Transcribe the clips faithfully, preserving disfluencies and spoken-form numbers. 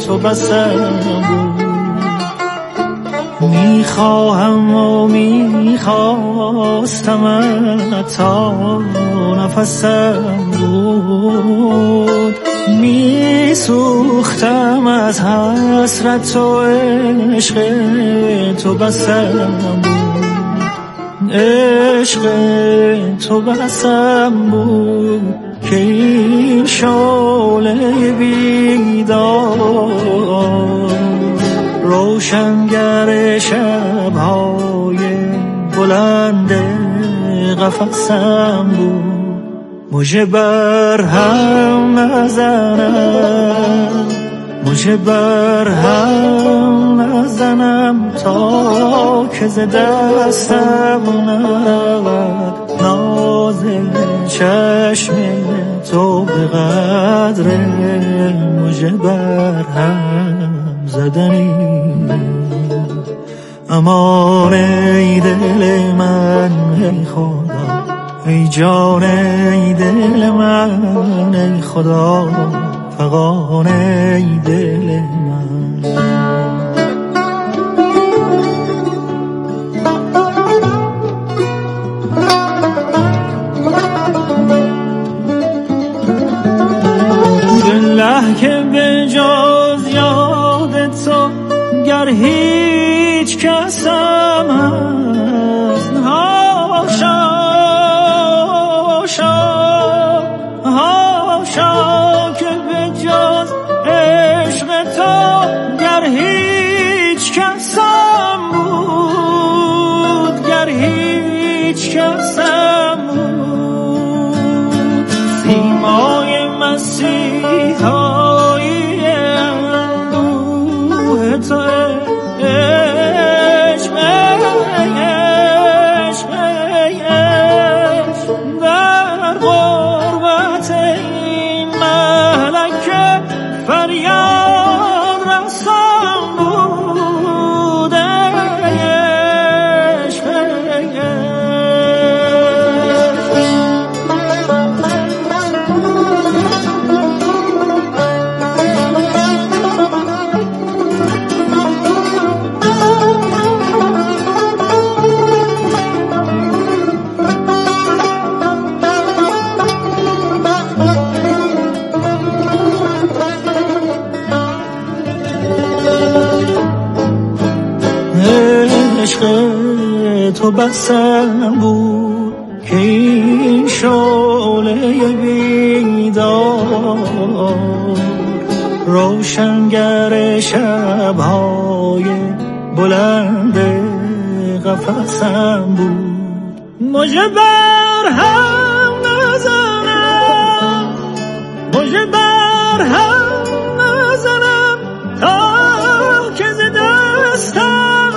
تو بسم بود. میخواهم و میخواستم تا نفسم بود. میسوختم از حسرت و عشق تو بسم بود. عشق تو بسم بود که این شعله بیدار روشنگر شب‌های بلند قفسم بود. مژه بر هم نزنم، مژه بر هم نزنم تا که ز دستم نرود ناز چشم تو به قدر مژه بر هم زدنی. امان ای دل من ای خدا، ای جان ای دل من ای خدا، فغان ای دل من. دله که به جز یاد تو گر هیچ کسم هست، هاشا هاشا هاشا که به جز عشق تو گر هیچ کسم بود، گر هیچ کسم بود. سیمای مسیحایی اندوه تو عشق عشق عشق در غربت این ملکه فریاد رسان بود. عشق عشق تو بسم بود که این شعله بیدار روشنگر شب‌های بلند قفسم بود. مژه بر هم نزنم، مژه بر هم نزنم تا که ز دستم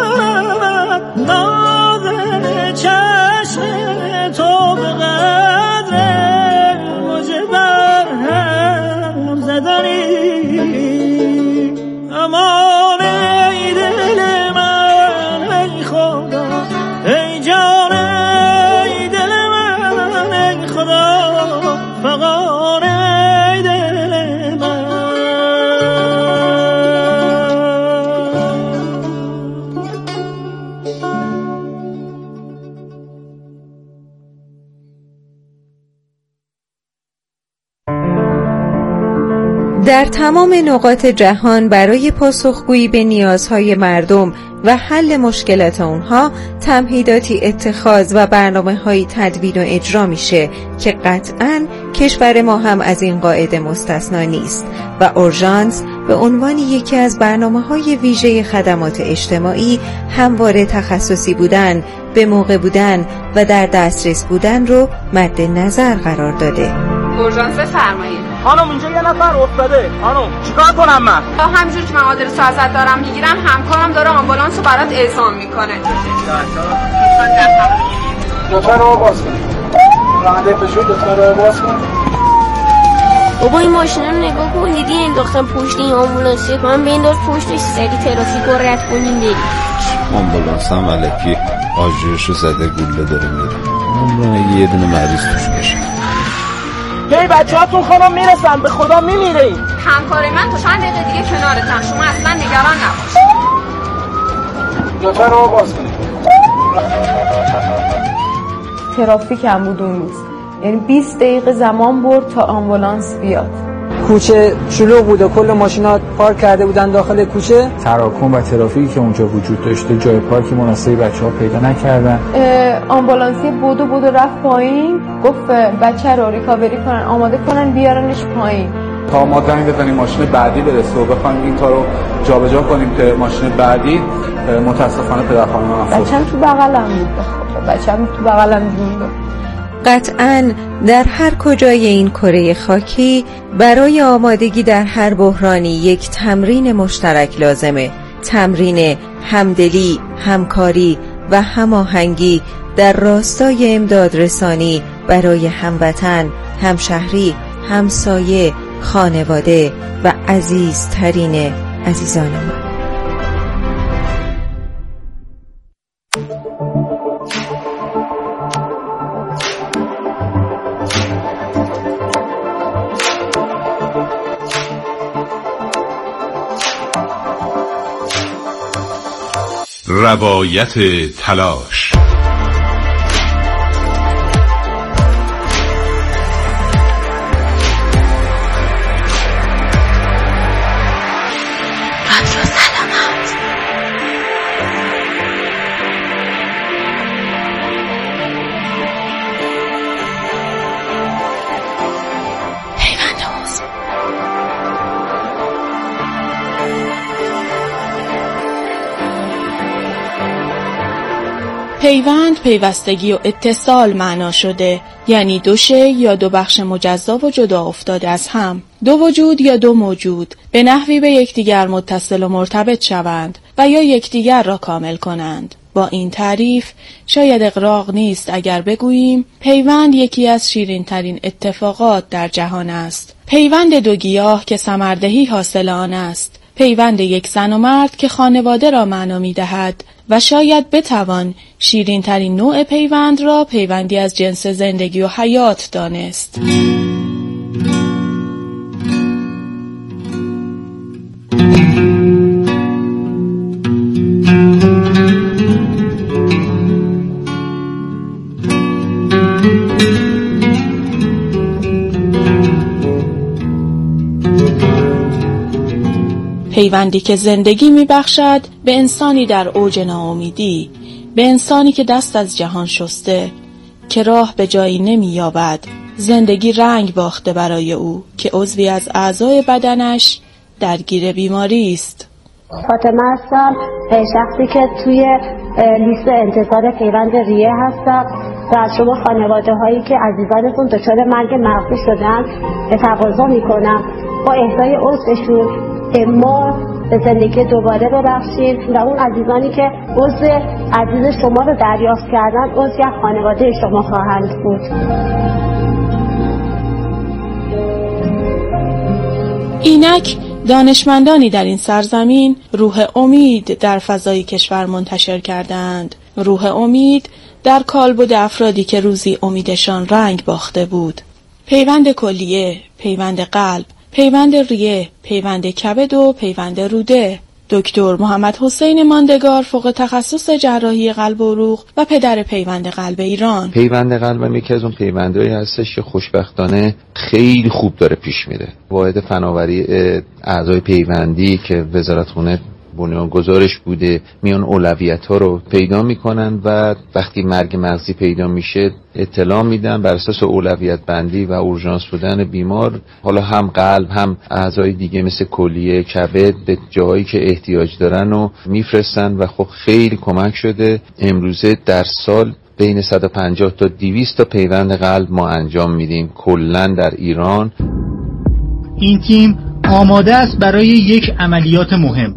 ناز چشم تو به قدر مژه بر هم زدنی. امان ای دل من ای خدا، ای جان ای دل من ای خدا، فغان ای دل من. در تمام نقاط جهان برای پاسخگویی به نیازهای مردم و حل مشکلات اونها تمهیداتی اتخاذ و برنامه‌های تدوین و اجرا میشه که قطعاً کشور ما هم از این قاعده مستثنا نیست و اورژانس به عنوان یکی از برنامه‌های ویژه خدمات اجتماعی همواره تخصصی بودن، به موقع بودن و در دسترس بودن رو مد نظر قرار داده. اورژانس فرمایید. خانم اینجا یه نفر افتاده. خانم چیکار کنم من؟ تا همینجور که من آدرس ازت دارم میگیرم، همکارم داره آمبولانس رو برات اعزام میکنه. لطفاً رو باز کن. راننده پشت لطفاً رو باز کن. بابا این ماشین رو نگاه کن، دیدی انداختن پشت این آمبولانسه، من بنداز پشتش سری ترافیک رو رد کنیم بریم. آمبولانس هم الکی آژیرشو زده گوله داره میره. عمران یه دونه مریض توش بشه. هی بچه هاتون خانم میرسن، به خدا میمیره این. همکار من تا چند دقیقه دیگه کنارتم، شما اصلا نگران نباش. لطفاً رو باز کنید. ترافیک هم بود اون روز، یعنی بیست دقیقه زمان برد تا آمبولانس بیاد. کوچه شلوغ بود و کل ماشینا پارک کرده بودن داخل کوچه. تراکم و ترافیکی که اونجا وجود داشته جای پارکی مناسبی بچه‌ها پیدا نکردن. آمبولانسی بودو بودو رفت پایین، گفت بچه رو ریکاوری کنن، آماده کنن بیارنش پایین تا ما زنگ بزنیم ماشین بعدی برسه و بخوایم این کارو جابجا کنیم که ماشین بعدی متاسفانه پدر خانم ما بچه‌م تو بغلم بود، بچه‌م تو بغلم بود. قطعاً در هر کجای این کره خاکی برای آمادگی در هر بحرانی یک تمرین مشترک لازمه. تمرین همدلی، همکاری و هماهنگی در راستای امدادرسانی برای هموطن، همشهری، همسایه، خانواده و عزیزترین عزیزان ما. روایت تلاش. پیوند پیوستگی و اتصال معنا شده، یعنی دو شی یا دو بخش مجزا و جدا افتاده از هم، دو وجود یا دو موجود به نحوی به یکدیگر متصل و مرتبط شوند و یا یکدیگر را کامل کنند. با این تعریف شاید اغراق نیست اگر بگوییم پیوند یکی از شیرین ترین اتفاقات در جهان است. پیوند دو گیاه که ثمردهی حاصل آن است، پیوند یک زن و مرد که خانواده را معنا می دهد و شاید بتوان شیرین ترین نوع پیوند را پیوندی از جنس زندگی و حیات دانست. پیوندی که زندگی میبخشد به انسانی در اوج ناامیدی، به انسانی که دست از جهان شسته، که راه به جایی نمییابد. زندگی رنگ باخته برای او که عضوی از اعضای بدنش درگیر بیماری است. فاطمه هستم، شخصی که توی لیست انتظار پیوند ریه هستم و از شما خانواده هایی که عزیزانتون دچار مرگ مغزی شدن تقاضا میکنم با اهدای عضوشون ما به زندگی دوباره ببخشید و اون عزیزانی که عضو عزیز شما رو دریافت کردن عضوی از خانواده شما خواهند بود. اینک دانشمندانی در این سرزمین روح امید در فضای کشور منتشر کردند. روح امید در کالبد افرادی که روزی امیدشان رنگ باخته بود. پیوند کلیه، پیوند قلب، پیوند ریه، پیوند کبد و پیوند روده. دکتر محمد حسین ماندگار فوق تخصص جراحی قلب و عروق و پدر پیوند قلب ایران. پیوند قلب یکی از اون پیوندهایی هستش که خوشبختانه خیلی خوب داره پیش میره. واحد فناوری اعضای پیوندی که وزارتخونه بنیانگذارش بوده میان اولویت ها رو پیدا میکنن و وقتی مرگ مغزی پیدا میشه اطلاع میدن بر اساس اولویت بندی و اورژانس بودن بیمار، حالا هم قلب هم اعضای دیگه مثل کلیه، کبد به جاهایی که احتیاج دارن و میفرستن و خب خیلی کمک شده. امروزه در سال بین صد و پنجاه تا دویست تا پیوند قلب ما انجام میدیم کلا در ایران. این تیم آماده است برای یک عملیات مهم.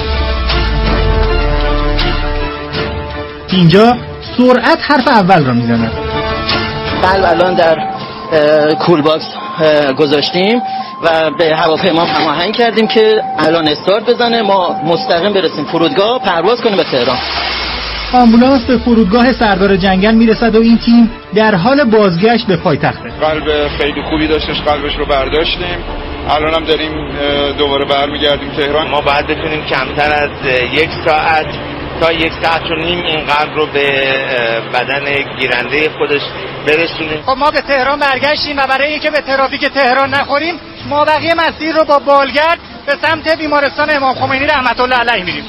اینجا سرعت حرف اول را میزند. قلب الان در کول باکس گذاشتیم و به هواپیما هماهنگ کردیم که الان استارت بزنه، ما مستقیم برسیم فرودگاه، پرواز کنیم به تهران. آمبولانس به فرودگاه سردار جنگل میرسد و این تیم در حال بازگشت به پایتخته. قلب خیلی خوبی داشتش، قلبش رو برداشتیم الان هم داریم دوباره برمیگردیم تهران. ما باید بتونیم کمتر از یک ساعت تا یک ساعت و نیم این قلب رو به بدن گیرنده خودش برسونیم. خب ما به تهران برگشتیم و برای اینکه به ترافیک تهران نخوریم ما بقیه مسیر رو با بالگرد به سمت بیمارستان امام خمینی رحمت الله علیه میریم.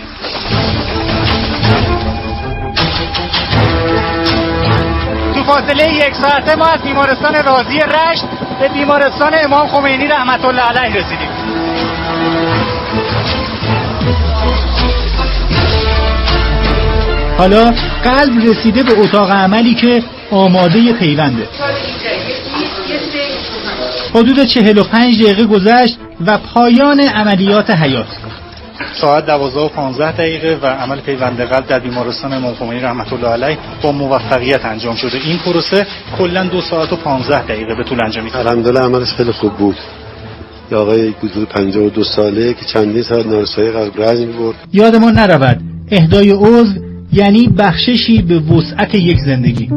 تو فاصله یک ساعته ما از بیمارستان رازی رشت به بیمارستان امام خمینی رحمت الله علیه رسیدیم. حالا قلب رسیده به اتاق عملی که آماده پیونده. حدود چهل و پنج دقیقه گذشت و پایان عملیات حیات. ساعت دوازده و پانزده دقیقه و عمل پیوند قلب در بیمارستان امام خمینی رحمت الله علیه با موفقیت انجام شده. این پروسه کلا دو ساعت و پانزده دقیقه به طول انجامید. الحمدلله عملش خیلی خوب بود. یه آقای حدود پنجاه و دو ساله که چندین ساعت نارسایی قلب رنج می‌برد. یادمون نرود اهدای عضو یعنی بخششی به وسعت یک زندگی.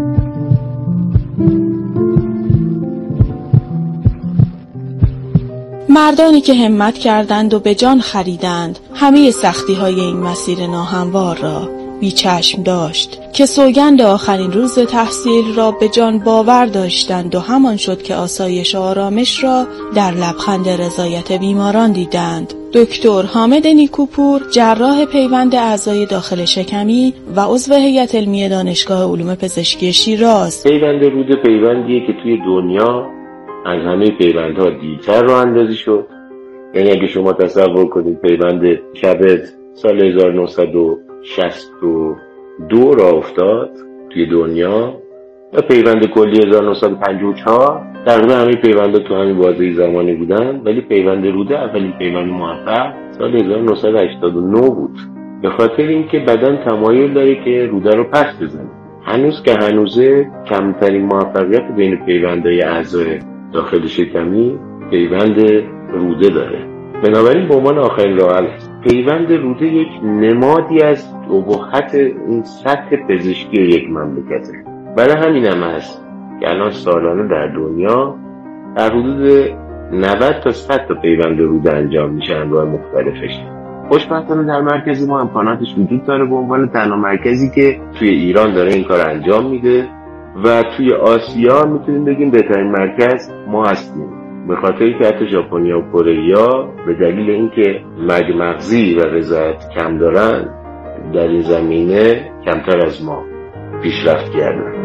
مردانی که همت کردند و به جان خریدند همه سختی های این مسیر ناهموار را بی چشم داشت که سوگند آخرین روز تحصیل را به جان باور داشتند و همان شد که آسایش و آرامش را در لبخند رضایت بیماران دیدند. دکتر حامد نیکوپور، جراح پیوند اعضای داخل شکمی و عضو هیئت علمی دانشگاه علوم پزشکی شیراز. پیوند روده پیوندیه که توی دنیا از همه پیوندها دیرتر راه اندازی شد. یعنی اگه شما تصور کنید پیوند کبد سال هزار و نهصد و شصت و دو راه افتاد توی دنیا و پیوند کلی هزار و نهصد و پنجاه و چهار، تقریبا همه پیوندها تو همین بازه زمانی بودن، ولی پیوند روده اولین پیوند موفق سال هزار و نهصد و هشتاد و نه بود، به خاطر اینکه بدن تمایل داره که روده رو پس بزنه. هنوز که هنوزه کمترین موفقیت بین پیوندهای اعضای داخل شکمی پیوند روده داره. بنابراین به عنوان آخرین راه حل است. پیوند روده یک نمادی از ابهت این سطح پزشکی یک مملکته. برای همین هم هست که الان سالانه در دنیا در حدود نود تا صد تا پیوند روده انجام میشه انواع مختلفش. خوشبختانه در مرکز ما امکاناتش وجود داره به عنوان تنها مرکزی که توی ایران داره این کار انجام میده و توی آسیا میتونیم بگیم بهترین مرکز ما هستیم، به خاطری که حتی ژاپنیا و کره به دلیل اینکه مرگ مغزی و رضایت کم دارن در این زمینه کمتر از ما پیشرفت کردن.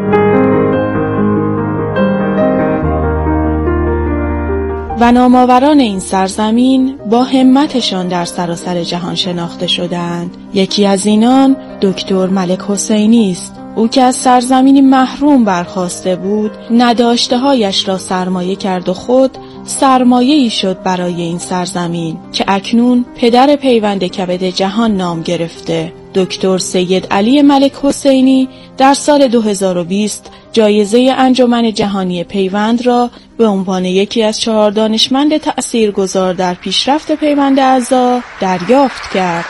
و نامآوران این سرزمین با همتشان در سراسر جهان شناخته شدند. یکی از اینان دکتر ملک حسینی است. او که از سرزمینی محروم برخاسته بود، نداشته‌هایش را سرمایه کرد و خود سرمایه‌ای شد برای این سرزمین که اکنون پدر پیوند کبد جهان نام گرفته. دکتر سید علی ملک حسینی در سال دو هزار و بیست جایزه انجمن جهانی پیوند را به عنوان یکی از چهار دانشمند تأثیرگذار در پیشرفت پیوند اعضا دریافت کرد.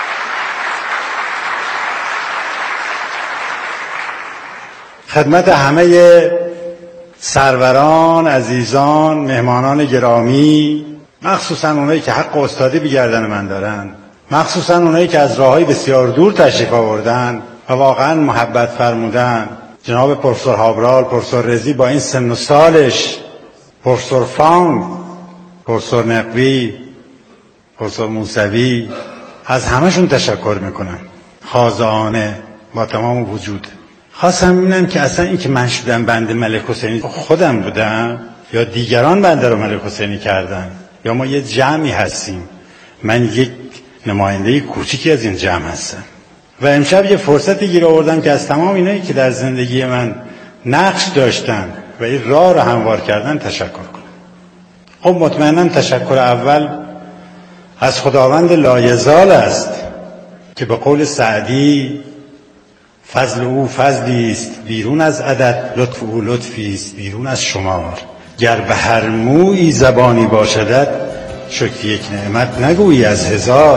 خدمت همه سروران، عزیزان، مهمانان گرامی، مخصوصا اونایی که حق استادی به گردن من دارن، مخصوصا اونایی که از راههای بسیار دور تشریف آوردن و واقعا محبت فرمودن، جناب پروفسور هابرال، پروفسور رزی با این سن و سالش، پروفسور فانگ، پروفسور نقوی، پروفسور موسوی، از همشون تشکر میکنم خاضعانه با تمام وجود. خواستم ببینم که اصلا این که من شدم بنده ملک حسینی خودم بودم یا دیگران بنده رو ملک حسینی کردن یا ما یه جمعی هستیم. من یک نماینده کوچیکی از این جمع هستم و امشب یه فرصتی گیر آوردم که از تمام اینایی که در زندگی من نقش داشتن و این راه رو هموار کردن تشکر کنم. خب مطمئنم تشکر اول از خداوند لایزال است که به قول سعدی فضل او فضلی است بیرون از عدد، لطف او لطفی است بیرون از شمار. گر به هر مویی زبانی باشدت، شکر یک نعمت نگویی از هزار.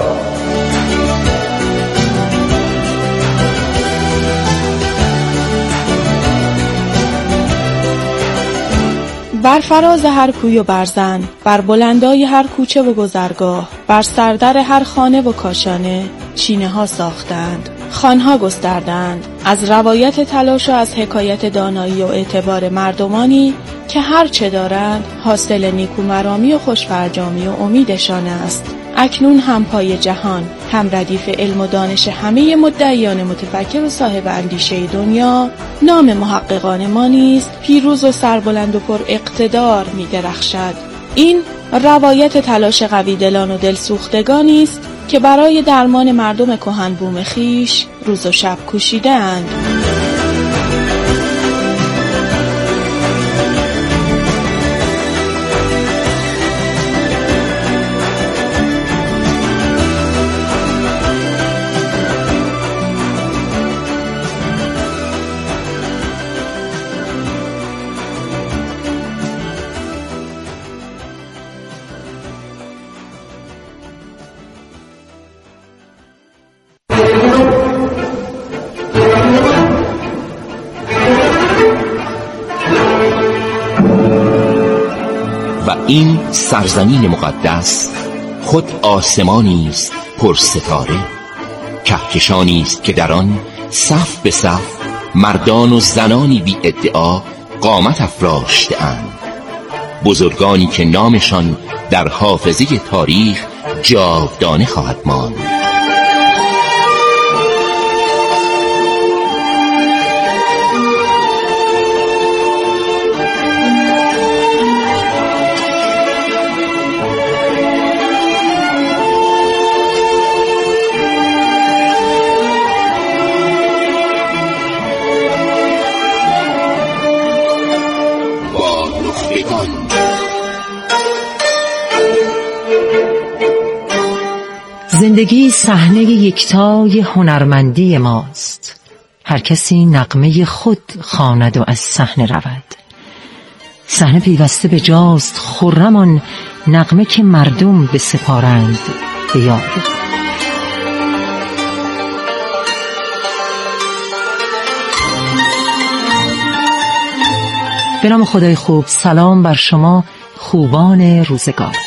بر فراز هر کوی و برزن، بر بلندای هر کوچه و گذرگاه، بر سردر هر خانه و کاشانه چینه ها ساختند، خوانها گستردند، از روایت تلاش و از حکایت دانایی و اعتبار مردمانی که هر چه دارند حاصل نیکومرامی و خوشفرجامی و امیدشان است. اکنون هم پای جهان، هم ردیف علم و دانش همه مدعیان متفکر و صاحب اندیشه دنیا، نام محققان ما نیست پیروز و سربلند و پر اقتدار می درخشد. این روایت تلاش قوی دلان و دلسوختگانی است که برای درمان مردم کهن بوم خیش روز و شب کوشیدند. این سرزمین مقدس خود آسمانی است پر ستاره، کهکشانی است که در آن صف به صف مردان و زنانی بی ادعا قامت افراشته‌اند، بزرگانی که نامشان در حافظه تاریخ جاودانه خواهد ماند. زندگی صحنه یکتای هنرمندی ماست. هر کسی نغمه خود خواند و از صحنه رود. صحنه پیوسته به جاست خرمان نغمه که مردم بسپارند به یاد. به نام خدای خوب، سلام بر شما خوبان روزگار.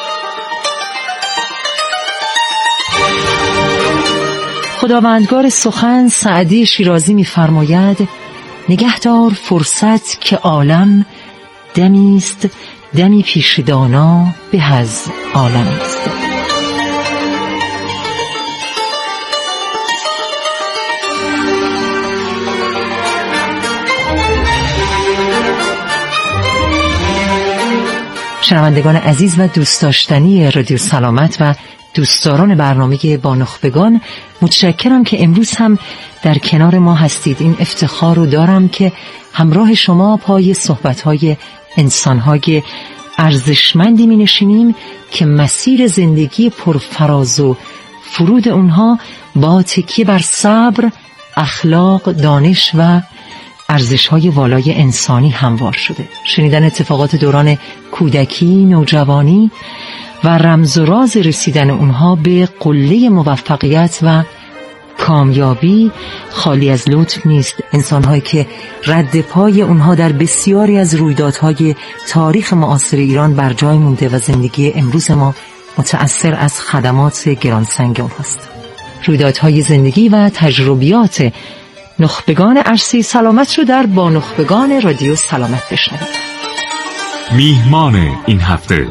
خداوندگار سخن سعدی شیرازی می‌فرماید نگهدار فرصت که عالم دمی است، دمی پیش دانا به از عالم است. شنوندگان عزیز و دوست داشتنی رادیو سلامت و دوستداران برنامه با نخبگان، متشکرم که امروز هم در کنار ما هستید. این افتخار رو دارم که همراه شما پای صحبت‌های انسان‌های ارزشمندی می‌نشینیم که مسیر زندگی پرفراز و فرود اونها با تکیه بر صبر، اخلاق، دانش و ارزش‌های والای انسانی هموار شده. شنیدن اتفاقات دوران کودکی، نوجوانی و رمز و راز رسیدن اونها به قله موفقیت و کامیابی خالی از لطف نیست. انسان‌هایی که رد پای اونها در بسیاری از رویدادهای تاریخ معاصر ایران بر جای مونده و زندگی امروز ما متأثر از خدمات گرانسنگ اونهاست. رویدادهای زندگی و تجربیات نخبگان عرصه سلامت رو در با نخبگان رادیو سلامت بشنوید. میهمان این هفته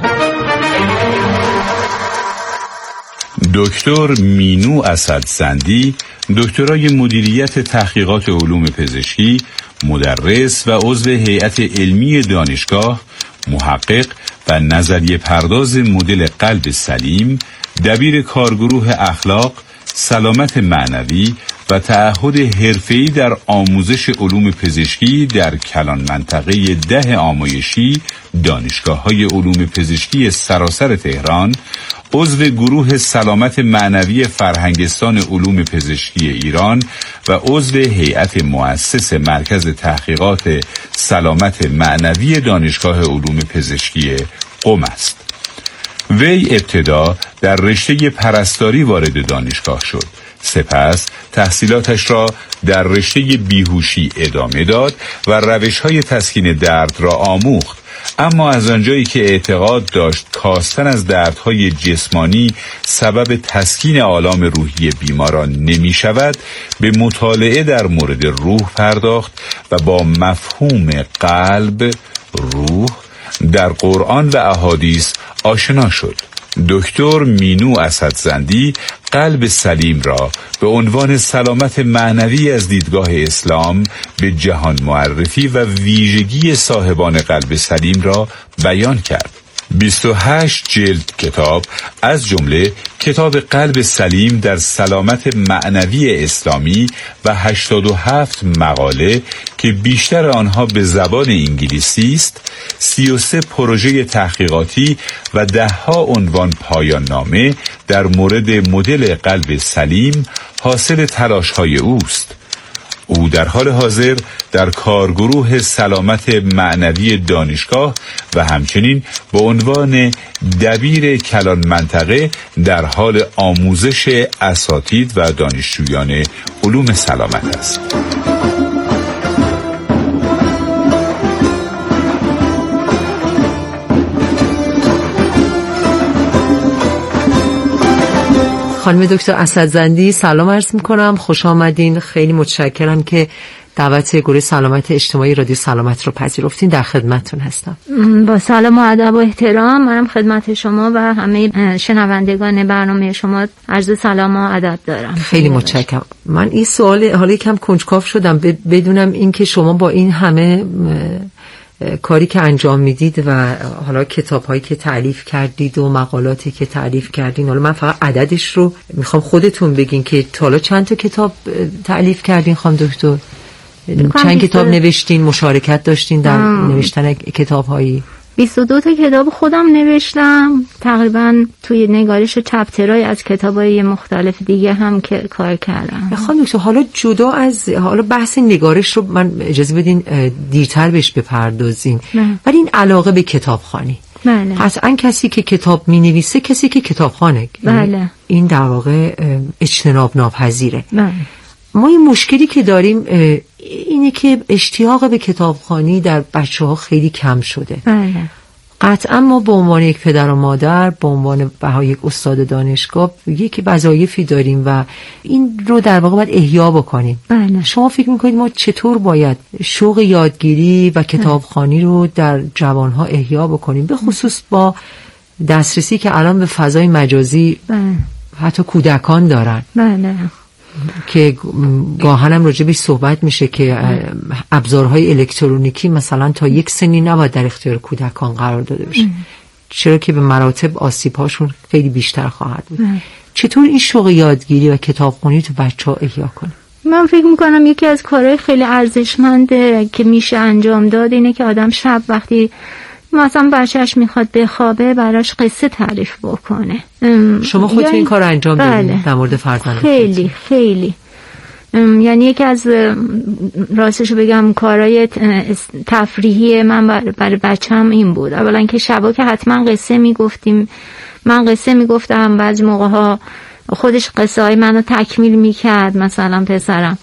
دکتر مینو اسدزندی، دکترای مدیریت تحقیقات علوم پزشکی، مدرس و عضو هیئت علمی دانشگاه، محقق و نظریه پرداز مدل قلب سلیم، دبیر کارگروه اخلاق، سلامت معنوی و تعهد حرفه‌ای در آموزش علوم پزشکی در کلان منطقه ده آمایشی دانشگاه‌های علوم پزشکی سراسر تهران، عضو گروه سلامت معنوی فرهنگستان علوم پزشکی ایران و عضو هیئت مؤسس مرکز تحقیقات سلامت معنوی دانشگاه علوم پزشکی قم است. وی ابتدا در رشته پرستاری وارد دانشگاه شد، سپس تحصیلاتش را در رشته بیهوشی ادامه داد و روش‌های تسکین درد را آموخت، اما از آنجایی که اعتقاد داشت کاستن از دردهای جسمانی سبب تسکین آلام روحی بیماران نمی شود، به مطالعه در مورد روح پرداخت و با مفهوم قلب، روح در قرآن و احادیث آشنا شد. دکتر مینو اسدزندی قلب سلیم را به عنوان سلامت معنوی از دیدگاه اسلام به جهان معرفی و ویژگی صاحبان قلب سلیم را بیان کرد. بیست و هشت جلد کتاب از جمله کتاب قلب سلیم در سلامت معنوی اسلامی و هشتاد و هفت مقاله که بیشتر آنها به زبان انگلیسی است، سی و سه پروژه تحقیقاتی و ده ها عنوان پایان نامه در مورد مدل قلب سلیم حاصل تلاش های اوست. او در حال حاضر در کارگروه سلامت معنوی دانشگاه و همچنین به عنوان دبیر کلان منطقه در حال آموزش اساتید و دانشجویان علوم سلامت است. خانم دکتر اسدزندی سلام عرض میکنم، خوش آمدین. خیلی متشکرم که دعوت گروه سلامت اجتماعی رادیو سلامت رو پذیرفتین. در خدمتتون هستم. با سلام و ادب و احترام منم خدمت شما و همه شنوندگان برنامه شما عرض سلام و ادب دارم. خیلی متشکرم. من این سوال حالا یکم کنجکاو شدم بدونم این که شما با این همه کاری که انجام میدید و حالا کتاب‌هایی که تألیف کردید و مقالاتی که تألیف کردین، حالا من فقط عددش رو میخوام خودتون بگین که تا حالا چند تا کتاب تألیف کردین خانم دکتر؟ چند کتاب نوشتین، مشارکت داشتین در آه. نوشتن کتاب‌هایی؟ بیست و دو تا کتاب خودم نوشتم، تقریبا توی نگارش چپترهای از کتابای مختلف دیگه هم که کار کردم. خانم دکتر حالا جدا از حالا بحث نگارش رو من اجازه بدین دیرتر بهش بپردازیم، ولی این علاقه به کتابخوانی، بله. قطعا کسی که کتاب می‌نویسه کسی که کتابخوانه، بله. این در واقع اجتناب ناپذیره. بله. ما این مشکلی که داریم اینه که اشتیاق به کتابخوانی در بچه‌ها خیلی کم شده. بله. قطعا ما به عنوان یک پدر و مادر، به عنوان یک استاد دانشگاه یک وظایفی داریم و این رو در واقع باید احیا بکنیم. بله. شما فکر میکنید ما چطور باید شوق یادگیری و کتابخوانی رو در جوانها احیا بکنیم، به خصوص با دسترسی که الان به فضای مجازی بله. حتی کودکان دارن؟ بله. که گاهن هم راجبش صحبت میشه که ابزارهای الکترونیکی مثلا تا یک سنی نباید در اختیار کودکان قرار داده بشه، چرا که به مراتب آسیب‌هاشون خیلی بیشتر خواهد بود. چطور این شوق یادگیری و کتابخوانی تو بچه‌ها احیا کنه؟ من فکر میکنم یکی از کارهای خیلی ارزشمنده که میشه انجام داد اینه که آدم شب وقتی مثلا بچهش میخواد بخوابه براش قصه تعریف بکنه. شما خودتون این کار انجام دادین در مورد فرزند؟ خیلی خیلی یعنی یکی از راستشو بگم کارهای تفریحی من برای بچه‌م این بود. اولا که شبا که حتما قصه میگفتیم، من قصه میگفتم، بعضی موقع ها خودش قصه های منو تکمیل میکرد مثلا پسرم.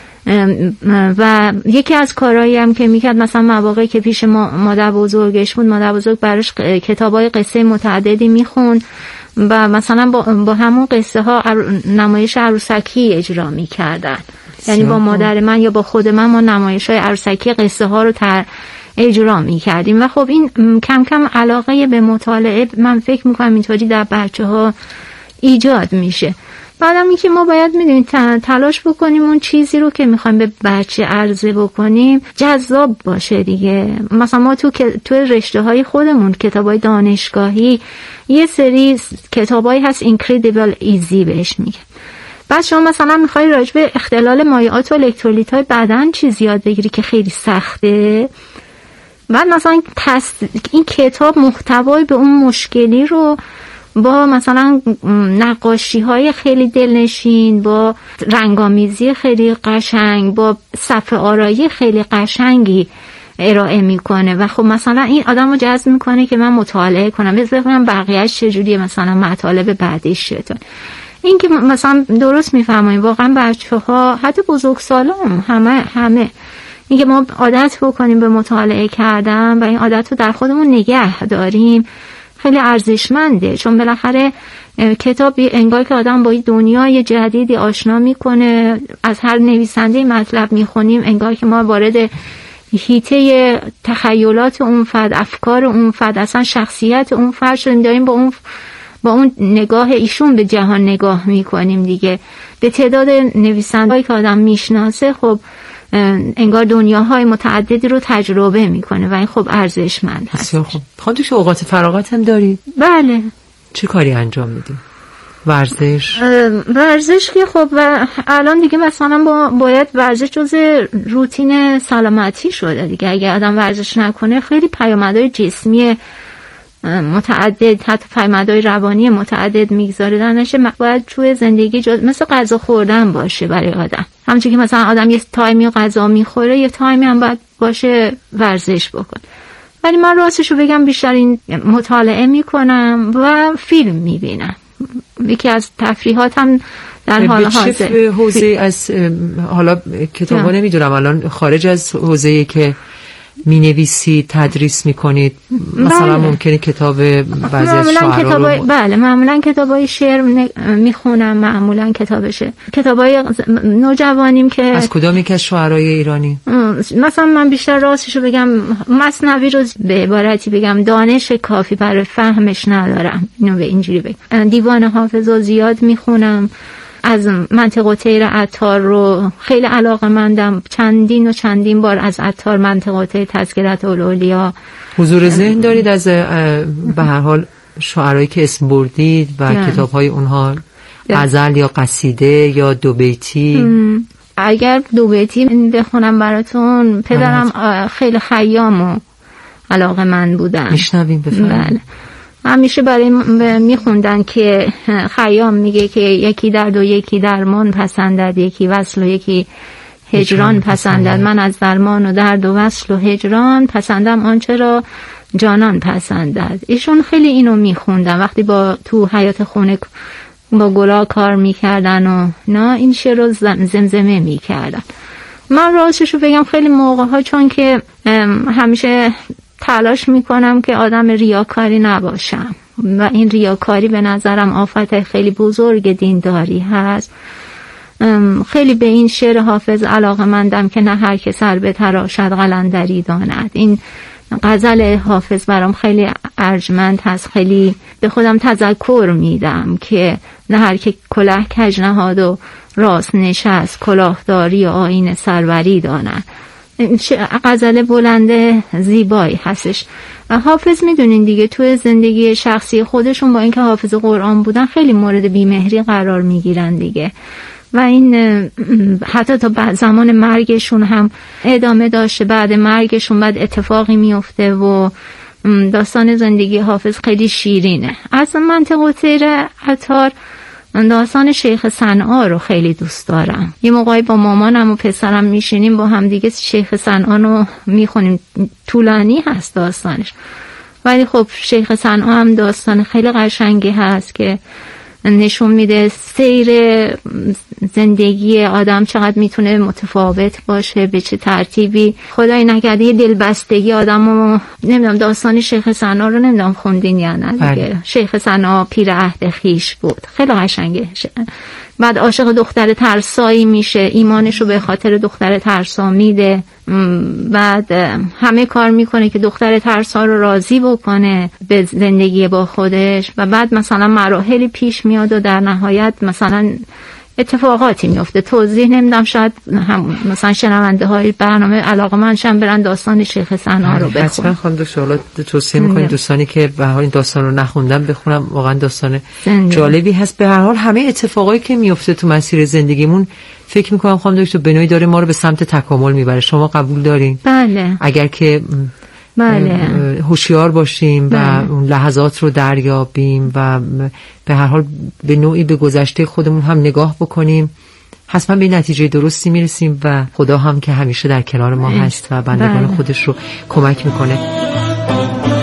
و یکی از کارهایی هم که میکرد مثلا مواقعی که پیش مادر بزرگش بود، مادر بزرگ براش کتابای قصه متعددی میخوند و مثلا با, با همون قصه ها نمایش عروسکی اجرا میکردن. یعنی با مادر من یا با خود من ما نمایش های عروسکی قصه ها رو تر اجرا میکردیم و خب این کم کم علاقه به مطالعه من فکر میکنم اینطوری در بچه ها ایجاد میشه. بعدم این که ما باید میدونیم تلاش بکنیم اون چیزی رو که میخوایم به بچه عرضه بکنیم جذاب باشه دیگه. مثلا ما تو تو رشته های خودمون کتابای دانشگاهی یه سری کتابایی هست Incredible Easy بهش میگن. بعد شما مثلا میخوای راجع به اختلال مایعات و الکترولیت های بدن چیز یاد بگیری که خیلی سخته، بعد مثلا این کتاب محتوای به اون مشکلی رو با مثلا نقاشی های خیلی دلنشین، با رنگامیزی خیلی قشنگ، با صفحه آرایی خیلی قشنگی ارائه میکنه و خب مثلا این آدم رو جذب میکنه که من مطالعه کنم، بذارم بقیهش چجوریه، مثلا مطالب بعدیش چطور. این که مثلا درست میفهمیم واقعا بچه ها حتی بزرگسالان همه همه اینکه ما عادت بکنیم به مطالعه کردن و این عادت رو در خودمون نگه داریم خیلی ارزشمنده، چون بالاخره کتاب انگار که آدم با دنیای جدیدی آشنا میکنه. از هر نویسنده مطلب میخونیم انگار که ما وارد حیطه تخیلات اون فرد، افکار اون فرد، اصلا شخصیت اون فرد شدیم، داریم با اون با اون نگاه ایشون به جهان نگاه میکنیم دیگه. به تعداد نویسنده‌ای که آدم میشناسه خب انگار دنیاهای متعددی رو تجربه میکنه و این خب ارزشمند هست. بسیار خوب. خانم دکتر اوقات فراغت هم داری؟ بله. چه کاری انجام میدی؟ ورزش؟ ورزش که خب و الان دیگه مثلا با باید ورزش جزء روتین سلامتی شده دیگه. اگه آدم ورزش نکنه خیلی پیامدهای جسمی متعدد، حتی پیامدهای روانی متعدد میگذاره در نشه. باید توی زندگی جز... مثل غذا خوردن باشه برای آدم. همچنین که مثلا آدم یه تایمی غذا میخوره، یه تایمی هم باید باشه ورزش بکنه. ولی من راستشو بگم بیشتر این مطالعه میکنم و فیلم میبینم. یکی از تفریحاتم در حال حاضر. چه حوزه از حالا کتابا نمیدونم الان خارج از حوزه‌ای که می نویسی تدریس می کنید مثلا بله. ممکنه کتاب بعضی از شعرها رو بله معمولا کتابای شعر می خونم، معمولا کتابشه کتابای نوجوانیم که از کدام یک از شعرهای ایرانی؟ مثلا من بیشتر راستشو بگم مثنوی رو به عبارتی بگم دانش کافی برای فهمش ندارم، اینو به اینجوری بگم. دیوان حافظ رو زیاد می خونم. از منطق و طیر عطار رو خیلی علاقه‌مندم، چندین و چندین بار از عطار منطق و طیر تذکرة الاولیا. حضور ذهن دارید از به هر حال شعرهایی که اسم بردید و کتاب‌های اونها غزل یا قصیده یا دو بیتی؟ اگر دو بیتی بخونم براتون، پدرم خیلی خیام و علاقه‌مند بودن. میشنویم بفرمایید. بله. همیشه برای میخوندن که خیام میگه که یکی درد و یکی درمان پسندد، یکی وصل و یکی هجران پسندد. من از درمان و درد و وصل و هجران پسندم آنچه را جانان پسندد. ایشون خیلی اینو میخوندن وقتی با تو حیات خونه با گلا کار میکردن و نه این شعر رو زمزمه میکردن. من راستشو بگم خیلی موقع ها چون که همیشه تلاش میکنم که آدم ریاکاری نباشم و این ریاکاری به نظرم آفت خیلی بزرگ دینداری هست. خیلی به این شعر حافظ علاقه‌مندم که نه هر که سر به تراشد قلندری داند. این غزل حافظ برام خیلی ارجمند هست. خیلی به خودم تذکر میدم که نه هر که کلاه کج نهاد و راست نشست، کلاهداری و آیین سروری داند. غزل بلنده زیبایی هستش. حافظ میدونین دیگه توی زندگی شخصی خودشون با اینکه حافظ قرآن بودن خیلی مورد بیمهری قرار میگیرن دیگه و این حتی تا بعد زمان مرگشون هم ادامه داشته. بعد مرگشون بعد اتفاقی میفته و داستان زندگی حافظ خیلی شیرینه. از منطق و طیر عطار داستان شیخ صنعا رو خیلی دوست دارم. یه موقعی با مامانم و پسرم میشینیم با هم دیگه شیخ صنعا رو میخونیم. طولانی هست داستانش ولی خب شیخ صنعا هم داستان خیلی قشنگی هست که نشون میده سیر زندگی آدم چقدر میتونه متفاوت باشه، به چه ترتیبی. خدای نکرده یه دلبستگی آدمو نمیدونم. داستان شیخ صنعا رو نمیدونم خوندین یا نه دیگه. شیخ صنعا پیر عهد خیش بود، خیلی قشنگه. بعد عاشق دختر ترسایی میشه، ایمانشو به خاطر دختر ترسا میده. بعد همه کار میکنه که دختر ترسا رو راضی بکنه به زندگی با خودش و بعد مثلا مراحلی پیش میاد و در نهایت مثلا اتفاقاتی میفته. توضیح نمیدم، شاید هم مثلا شنونده های برنامه علاقه‌مندشن برن داستان شیخ صنعا رو بخونن. حتما خانم دکتر حالا توصیه میکنید دوستانی که به هر حال این داستان رو نخوندن بخونم. واقعا داستان جالبی هست. به هر حال همه اتفاقایی که میفته تو مسیر زندگیمون فکر میکنم خانم دکتر به نوعی داره ما رو به سمت تکامل میبره. شما قبول دارین؟ بله. اگر که بله هوشیار باشیم بله. و اون لحظات رو دریابیم و به هر حال به نوعی به گذشته خودمون هم نگاه بکنیم، حتما به نتیجه درستی میرسیم و خدا هم که همیشه در کنار ما هست و بندگان بله. خودش رو کمک میکنه.